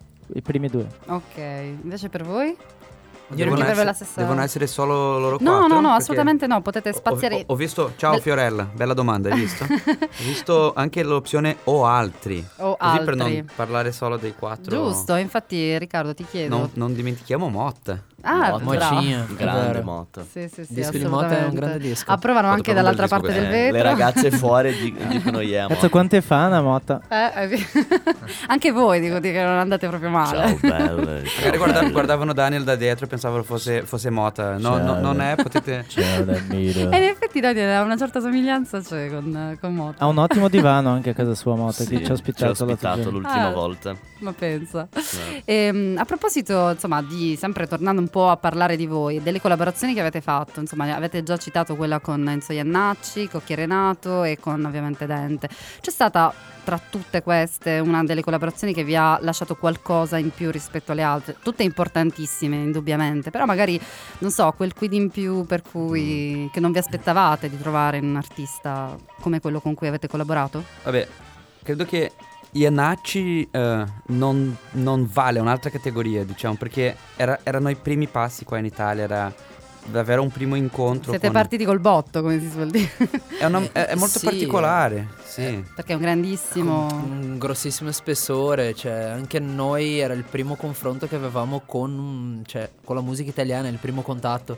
i primi due. Ok, invece per voi? Devono Perché essere, la stessa... devono essere solo loro No, quattro? no, no, Perché assolutamente no, potete ho- spaziare... Ho, ho visto, ciao Del- Fiorella, bella domanda, hai visto? Ho visto anche l'opzione o altri. O Così altri. per non parlare solo dei quattro. Giusto, infatti Riccardo ti chiedo... Non, non dimentichiamo Motta. Ah, Motta, bravo. Moccia, grande vero. Motta. Sì, sì, sì, Il disco di Motta è un assolutamente. grande disco. Approvano Fatto anche proprio un dall'altra bel parte disco, del Eh, vetro. le ragazze fuori di- dicono yeah, Cazzo, Motta. quante fan ha Motta? Eh, eh, anche voi dico che non andate proprio male. Ciao belle, ciao, Magari guarda- belle. guardavano Daniel da dietro e pensavano fosse, fosse Motta. No, no, Ciao. non è, potete... Ciao Ramiro. E in effetti Daniel ha una certa somiglianza cioè, con, con Motta. Ha un ottimo divano anche a casa sua Motta, Sì, che ci ha ospitato, ci ha ospitato l'altro giorno. l'ultima Ah. volta. Ma pensa. Eh. Ehm, a proposito, insomma, di sempre tornando un po' a parlare di voi, delle collaborazioni che avete fatto, insomma, avete già citato quella con Enzo Iannacci, Cocchi Renato e con ovviamente Dente. C'è stata tra tutte queste una delle collaborazioni che vi ha lasciato qualcosa in più rispetto alle altre? Tutte importantissime, indubbiamente, però magari, non so, quel quid in più per cui che non vi aspettavate di trovare in un artista come quello con cui avete collaborato? Vabbè, credo che Iannacci eh, non, non vale, è un'altra categoria, diciamo, perché era- erano i primi passi qua in Italia, era davvero un primo incontro. Siete con- partiti col botto, come si suol dire. È, una- è- è molto Sì. particolare, sì. Perché è un grandissimo... Un grossissimo spessore, cioè anche noi era il primo confronto che avevamo con, cioè, con la musica italiana, il primo contatto,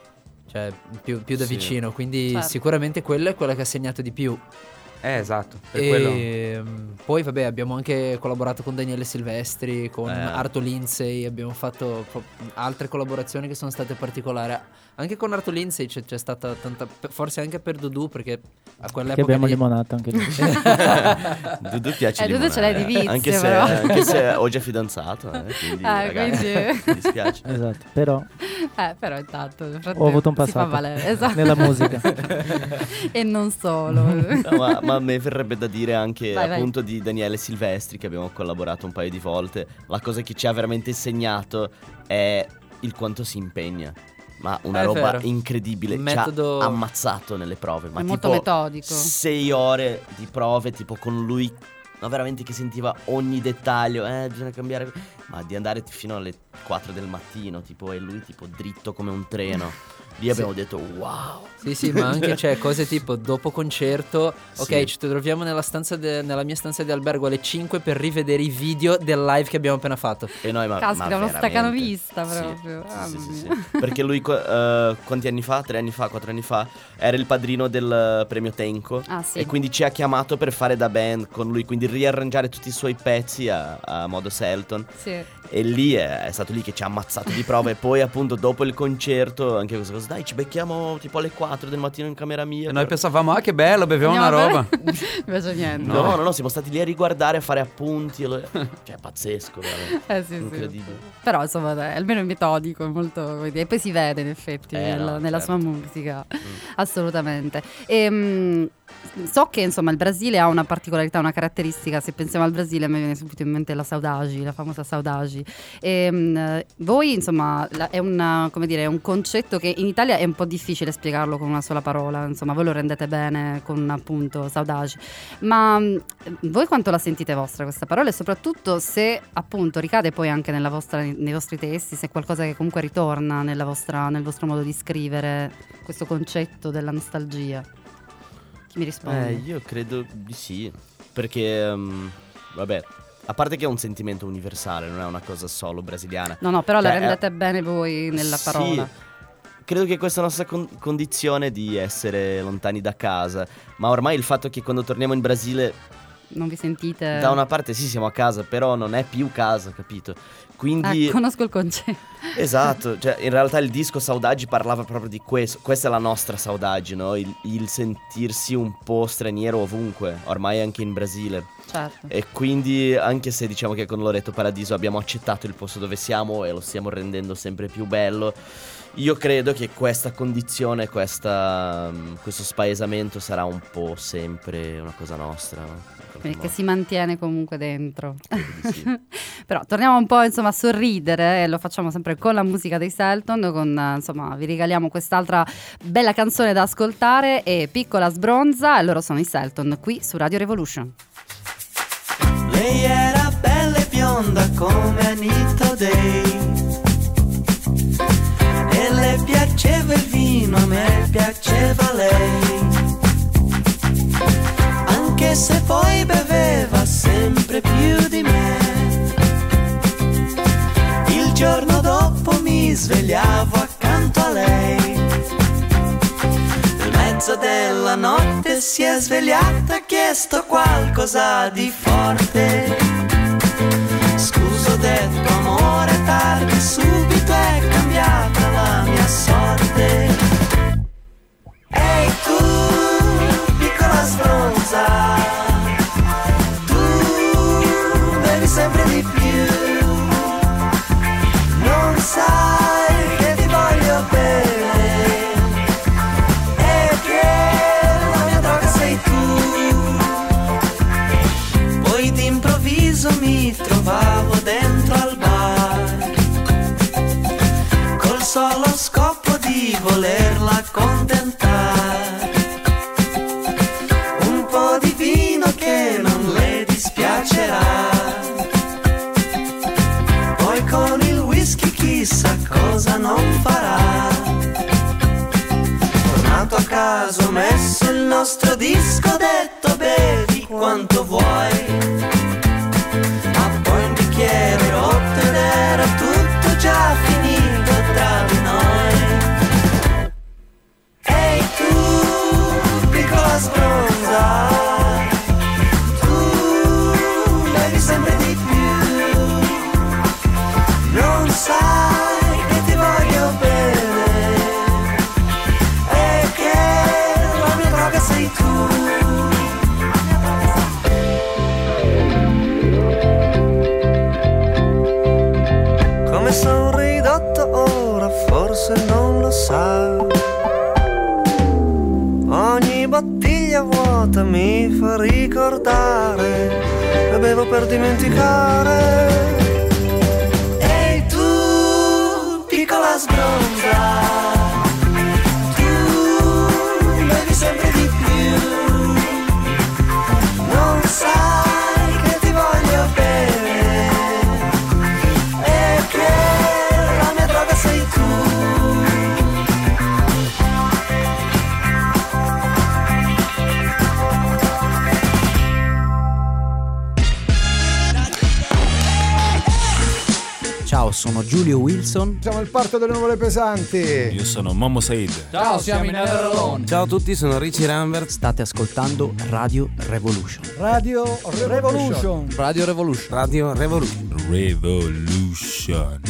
cioè più, più da Sì. vicino, quindi Certo. sicuramente quello è quello che ha segnato di più. Eh, esatto, per E quello... mm, poi vabbè abbiamo anche collaborato con Daniele Silvestri, con Eh. Arto Lindsay, abbiamo fatto pro- altre collaborazioni che sono state particolari. Anche con Arto Lindsay c'è, c'è stata tanta, forse anche per Dudu, perché a Che quell'epoca abbiamo lì- limonato anche lì. Dudu piace Eh, Dudu limonare, ce l'hai di eh. vizio, anche se, però. anche se ho già fidanzato, eh, quindi Ah, ragazzi, quindi- mi dispiace. Esatto, però Eh, però intanto nel ho frattempo avuto un si fa passato valere, esatto. nella musica. E non solo. No, ma, ma a me verrebbe da dire anche Vai, vai. appunto di Daniele Silvestri, che abbiamo collaborato un paio di volte. La cosa che ci ha veramente insegnato è il quanto si impegna. Ma una È roba vero. incredibile. Il Ci metodo- ha ammazzato nelle prove. Ma È tipo molto metodico. sei ore di prove, tipo con lui. Ma veramente che sentiva ogni dettaglio. Eh, bisogna cambiare. Ma di andare fino alle quattro del mattino, tipo, e lui tipo dritto come un treno. Lì abbiamo detto wow. Sì, sì, ma anche c'è cose tipo dopo concerto, ok, Sì. ci troviamo nella stanza de- nella mia stanza di albergo alle cinque per rivedere i video del live che abbiamo appena fatto. E noi ma, Caspita, ma uno veramente. staccanovista Sì, proprio. sì, Mamma sì, sì, mia. sì. Perché lui qu- eh, quanti anni fa? Tre anni fa, quattro anni fa era il padrino del premio Tenco. Ah, sì. E quindi ci ha chiamato per fare da band con lui, quindi riarrangiare tutti i suoi pezzi a, a modo Selton. Sì. E lì è, è stato lì che ci ha ammazzato di prove. E poi appunto dopo il concerto anche questa cosa, dai ci becchiamo tipo alle quattro del mattino in camera mia. E noi per- pensavamo, ah che bello, beviamo una Andiamo a roba. bere- Invece niente. No, no, no, siamo stati lì a riguardare, a fare appunti. e lo- Cioè, è pazzesco, veramente. Eh, sì, sì. Incredibile. Però insomma dai, almeno è metodico, è molto, come dire, e poi si vede in effetti Eh, nella, no, nella certo. sua musica, assolutamente. Ehm, so che insomma il Brasile ha una particolarità, una caratteristica. Se pensiamo al Brasile a me viene subito in mente la saudade, la famosa saudade. Ehm, voi insomma la- è, una, come dire, è un concetto che in Italia è un po' difficile spiegarlo con una sola parola, insomma voi lo rendete bene con appunto saudade, ma mh, voi quanto la sentite vostra questa parola e soprattutto se appunto ricade poi anche nella vostra, nei vostri testi, se è qualcosa che comunque ritorna nella vostra, nel vostro modo di scrivere questo concetto della nostalgia. Chi mi risponde? Eh, io credo di sì. Perché, ehm, vabbè, a parte che è un sentimento universale, non è una cosa solo brasiliana. No, no, però Cioè, la è- rendete bene voi nella Sì, parola. credo che questa nostra con- condizione di essere lontani da casa, ma ormai il fatto che quando torniamo in Brasile non vi sentite? Da una parte sì, siamo a casa, però non è più casa, capito? Quindi Ah, conosco il concetto. esatto, cioè in realtà il disco Saudade parlava proprio di questo. Questa è la nostra Saudade, no? Il, il sentirsi un po' straniero ovunque, ormai anche in Brasile. Certo. E quindi anche se diciamo che con Loreto Paradiso abbiamo accettato il posto dove siamo e lo stiamo rendendo sempre più bello, io credo che questa condizione, questa, questo spaesamento sarà un po' sempre una cosa nostra, no? Che si mantiene comunque dentro. Sì. Però torniamo un po' insomma a sorridere, e lo facciamo sempre con la musica dei Selton, con insomma vi regaliamo quest'altra bella canzone da ascoltare, e Piccola Sbronza, e loro sono i Selton qui su Radio Revolution. Lei era bella e bionda come Anita Day, e le piaceva il vino, a me piaceva lei, anche se poi beveva sempre più di me. Il giorno dopo mi svegliavo accanto a lei, nel mezzo della notte si è svegliata, ha chiesto qualcosa di forte. Scusa, ho detto amore, tardi, subito è cambiata la mia sorte. Ehi tu, piccola sbronza, tu bevi sempre di più, non sai che ti voglio bene e che la mia droga sei tu. Poi d'improvviso mi trovavo dentro al bar, col solo scopo di volerla contentare, un po' di vino che non le dispiacerà, poi con il whisky chissà cosa non farà. Tornato a casa ho messo il nostro disco, ho detto bevi quanto vuoi, ma poi un bicchiere rotto ed era tutto già finito tra di noi. Ehi tu, piccola sbronza, tu bevi sempre di più, non sai che ti voglio bene e che la mia droga sei tu. Come son ridotto ora forse non lo sa, ogni bottiglia vuota mi fa ricordare, bevevo per dimenticare. Ehi tu, piccola sbronza, tu bevi sempre di più, non sai che ti voglio bene e che la mia droga sei tu. Ciao, sono Giulio Wilson. Siamo il parto delle nuvole pesanti. Io sono Momo Said. Ciao, siamo i Never Alone. Ciao a tutti, sono Richie Rambert. State ascoltando Radio Revolution. Radio Revolution. Radio Revolution. Radio Revolution. Revolution.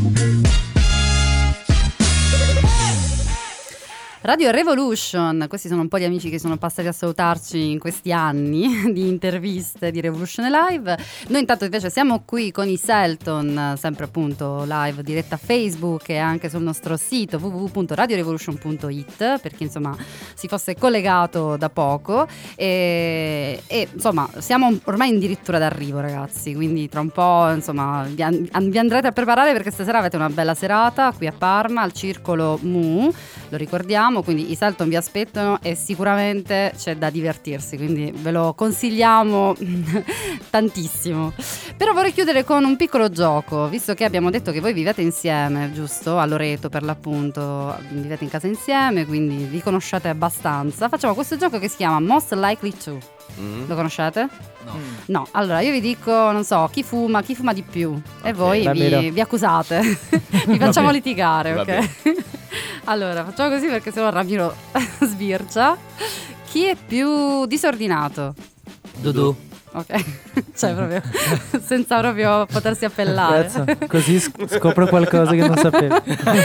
Radio Revolution, questi sono un po' gli amici che sono passati a salutarci in questi anni di interviste di Revolution Live. Noi intanto invece siamo qui con i Selton, sempre appunto live, diretta Facebook e anche sul nostro sito w w w punto radio revolution punto i t, per chi insomma si fosse collegato da poco, e, e insomma siamo ormai addirittura d'arrivo, ragazzi, quindi tra un po' insomma vi, an- vi andrete a preparare, perché stasera avete una bella serata qui a Parma al Circolo Mu, lo ricordiamo. Quindi i Selton vi aspettano e sicuramente c'è da divertirsi, quindi ve lo consigliamo tantissimo. Però vorrei chiudere con un piccolo gioco, visto che abbiamo detto che voi vivete insieme, giusto? A Loreto per l'appunto, vivete in casa insieme, quindi vi conoscete abbastanza. Facciamo questo gioco che si chiama Most Likely To. Mm. Lo conoscete? No. No, allora io vi dico, non so, chi fuma, chi fuma di più, okay. E voi vi, vi accusate, vi facciamo litigare, ok? Allora, facciamo così perché sennò Ramiro sbircia. Chi è più disordinato? Dudu. ok. Cioè proprio senza proprio potersi appellare. Cazzo, così sc- scopro qualcosa che non sapevo.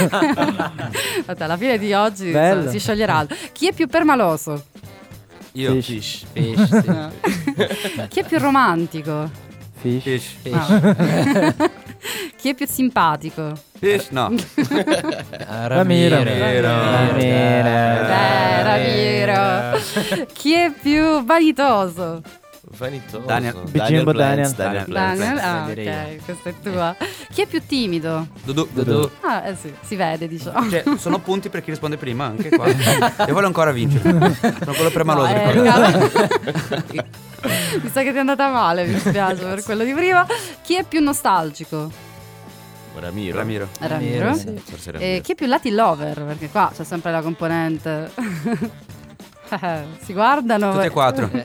Vabbè, alla fine di oggi Bello. insomma, si scioglierà altro. Chi è più permaloso? Io. Fish. Fish, sì. No. Chi è più romantico? Fish. Fish. No. Chi è più simpatico? Fish, no. Ah, Ramiro. Ramiro. Ramiro. Eh, Ramiro. Chi è più vanitoso? Vanitoso. Daniel. Bigimbo Plants, Daniel. Daniel Plants. Daniel? Ah, direi ok, questa è tua. Chi è più timido? Dudu. Dudu. Ah, eh sì, si vede, diciamo. Cioè, sono punti per chi risponde prima, anche qua. Io voglio ancora vincere. Sono quello permaloso. No, eh, ricordo. Mi sa che ti è andata male, mi spiace per quello di prima. Chi è più nostalgico? Ramiro. Ramiro. Ramiro. Sì. Forse E Ramiro. chi è più Latin lover? Perché qua c'è sempre la componente. Si guardano. Tutti e quattro. Eh,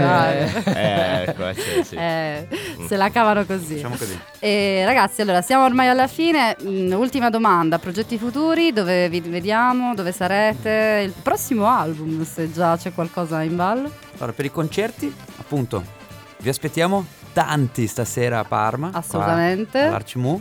Eh, qua c'è, sì. eh, se la cavano così. Diciamo così. E ragazzi, allora siamo ormai alla fine. Mm, ultima domanda: progetti futuri? Dove vi vediamo? Dove sarete? Il prossimo album, se già c'è qualcosa in ballo? Allora, per i concerti, appunto, vi aspettiamo tanti stasera a Parma. Assolutamente. qua All'Arcimu.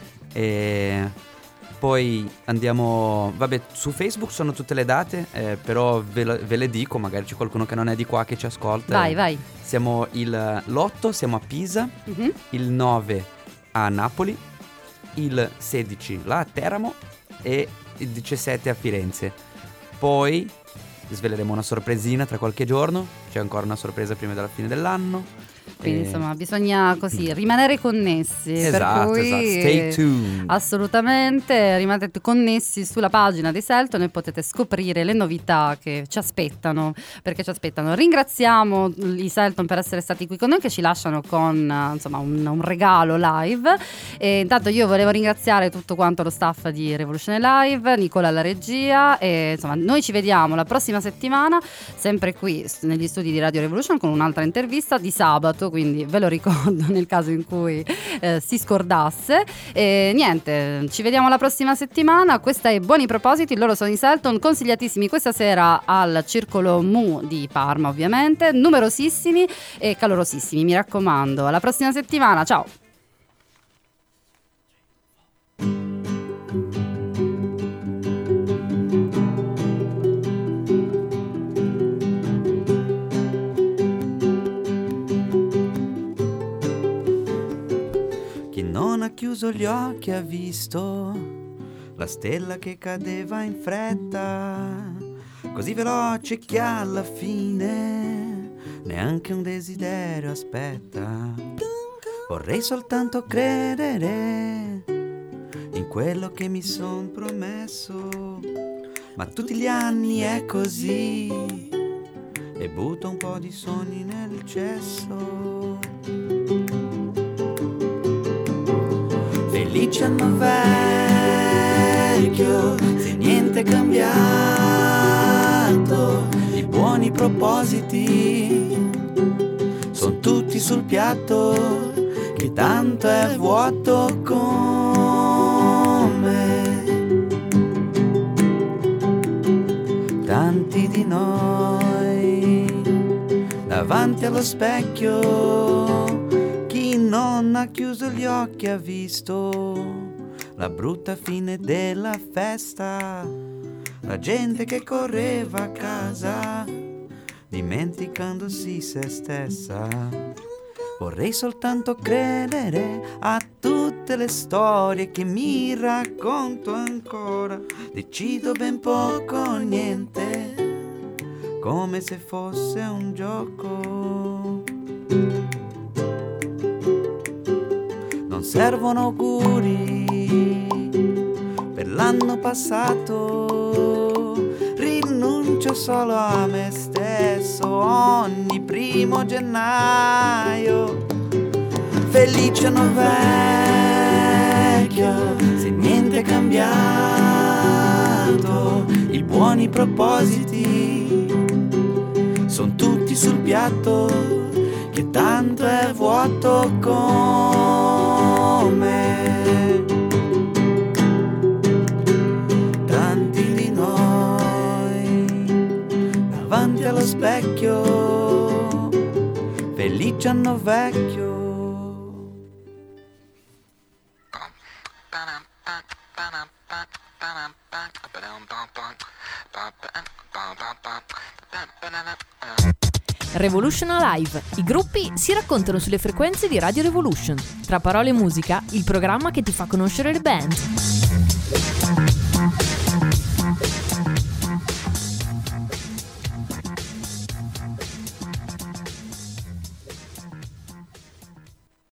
E poi andiamo, vabbè, su Facebook sono tutte le date, eh, però ve, le- ve le dico, magari c'è qualcuno che non è di qua che ci ascolta. Vai, vai. Siamo il, l'otto, siamo a Pisa, Mhm. il nove a Napoli, il sedici là a Teramo e il diciassette a Firenze. Poi sveleremo una sorpresina tra qualche giorno, c'è ancora una sorpresa prima della fine dell'anno. Quindi E- insomma bisogna così rimanere connessi. Esatto, per cui, esatto. Stay tuned. Assolutamente, rimanete connessi sulla pagina di Selton e potete scoprire le novità che ci aspettano, perché ci aspettano. Ringraziamo i Selton per essere stati qui con noi, che ci lasciano con eh, insomma un, un regalo live. E intanto io volevo ringraziare tutto quanto lo staff di Revolution Live, Nicola alla regia, e insomma noi ci vediamo la prossima settimana sempre qui negli studi di Radio Revolution con un'altra intervista di sabato, quindi ve lo ricordo nel caso in cui eh, si scordasse. E niente, ci vediamo la prossima settimana. Questa è Buoni Propositi, loro sono i Selton, consigliatissimi questa sera al Circolo Mu di Parma, ovviamente, numerosissimi e calorosissimi, mi raccomando. Alla prossima settimana, ciao. Chi non ha chiuso gli occhi ha visto la stella che cadeva in fretta, così veloce che alla fine neanche un desiderio aspetta. Vorrei soltanto credere in quello che mi son promesso, ma tutti gli anni è così e butto un po' di sogni nel cesso. Felice anno vecchio, se niente è cambiato, i buoni propositi sono tutti sul piatto, che tanto è vuoto come tanti di noi davanti allo specchio. Chi non ha chiuso gli occhi ha visto la brutta fine della festa, la gente che correva a casa dimenticandosi se stessa. Vorrei soltanto credere a tutte le storie che mi racconto ancora. Decido ben poco o niente, come se fosse un gioco. Non servono auguri per l'anno passato, rinuncio solo a me stesso ogni primo gennaio. Felice anno vecchio, se niente è cambiato, i buoni propositi sono tutti sul piatto, che tanto è vuoto come tanti di noi davanti allo specchio. Felice lì c'hanno vecchio. Revolution Alive. I gruppi si raccontano sulle frequenze di Radio Revolution. Tra parole e musica, il programma che ti fa conoscere le band.